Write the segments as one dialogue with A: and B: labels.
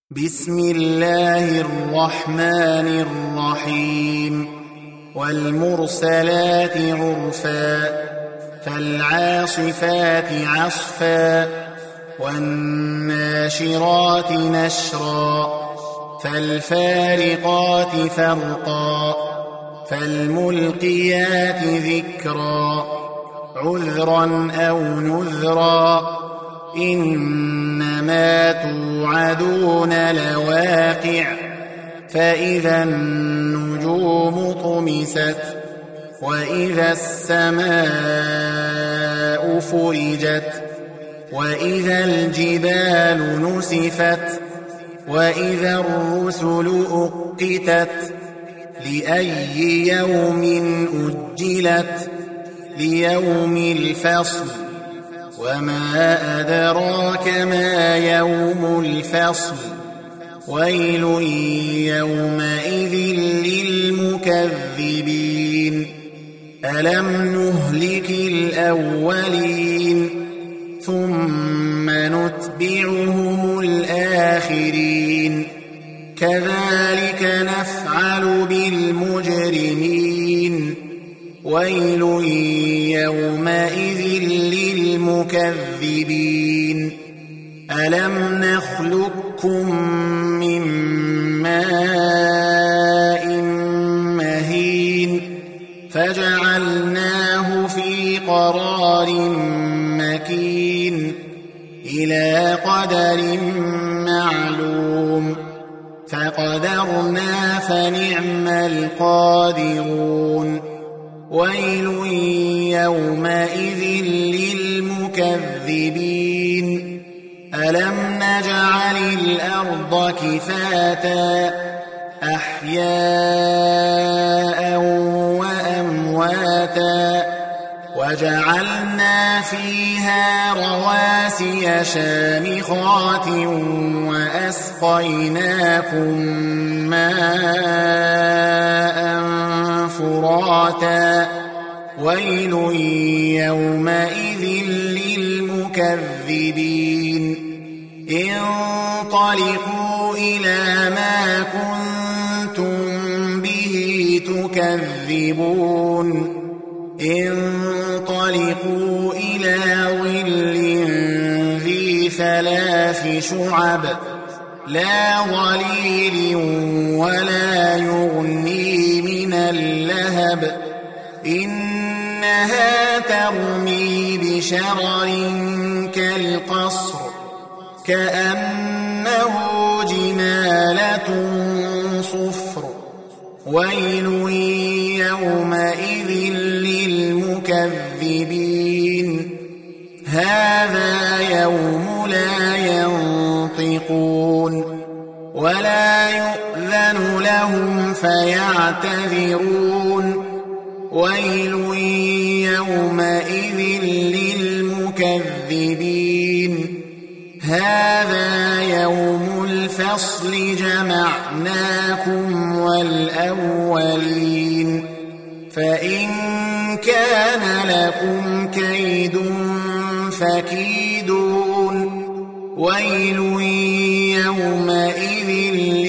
A: بسم الله الرحمن الرحيم والمرسلات عرفا فالعاصفات عصفا والناشرات نشرا فالفارقات فرقا فالملقيات ذكرا عذرا أو نذرا إنما توعدون لواقع فإذا النجوم طمست وإذا السماء فرجت وإذا الجبال نسفت وإذا الرسل أقتت لأي يوم أجلت ليوم الفصل وما أدراك ما يوم الفصل ويل يومئذ للمكذبين ألم نهلك الأولين ثم نتبعهم الآخرين كذلك نفعل بالمجرمين ويل يومئذ للمكذبين ألم نخلقكم من ماء مهين فجعلناه في قرار مكين إلى قدر معلوم فقدرنا فنعم القادرون ويل يومئذ للمكذبين ألم نجعل الأرض كفاتا أحياء وأمواتا وجعلنا فيها رواسي شامخات وأسقيناكم ماء فراتا ويل يومئذ للمكذبين انطلقوا إلى ما كنتم به تكذبون انطلقوا إلى ظل ذي ثلاث شعب لا ظليل ولا يغني من اللهب إنها ترمي بشرر كالقصر كأنه جمالة صفر ويل يومئذ للمكذبين هذا يوم لا ينطقون ولا يؤذن لهم فيعتذرون ويل يومئذ للمكذبين هذا يوم الفصل جمعناكم والأولين فإن كان لكم كيد فكيدون ويل يومئذ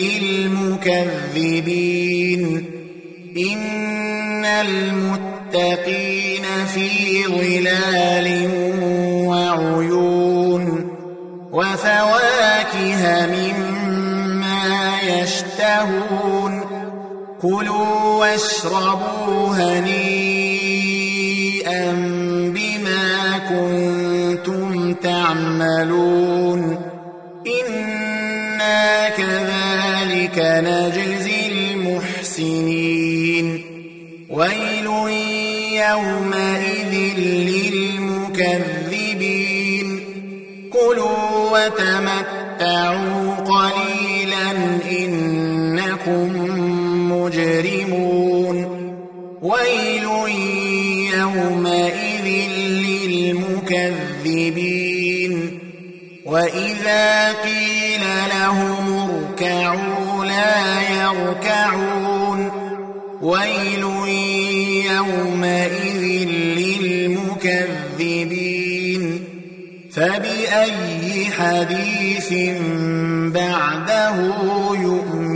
A: للمكذبين إن المتقين في ظلال وعيون وفواكه مما يشتهون كلوا واشربوا هنيئا بما كنتم تعملون إنا كذلك نجزي المحسنين ويل يومئذ للمكذبين كلوا وتمتعوا قليلا إنكم مجرمون ويل يومئذ للمكذبين وإذا قيل لهم اركعوا لا يركعون ويل يومئذ للمكذبين فبأي حديث بعده يؤمنون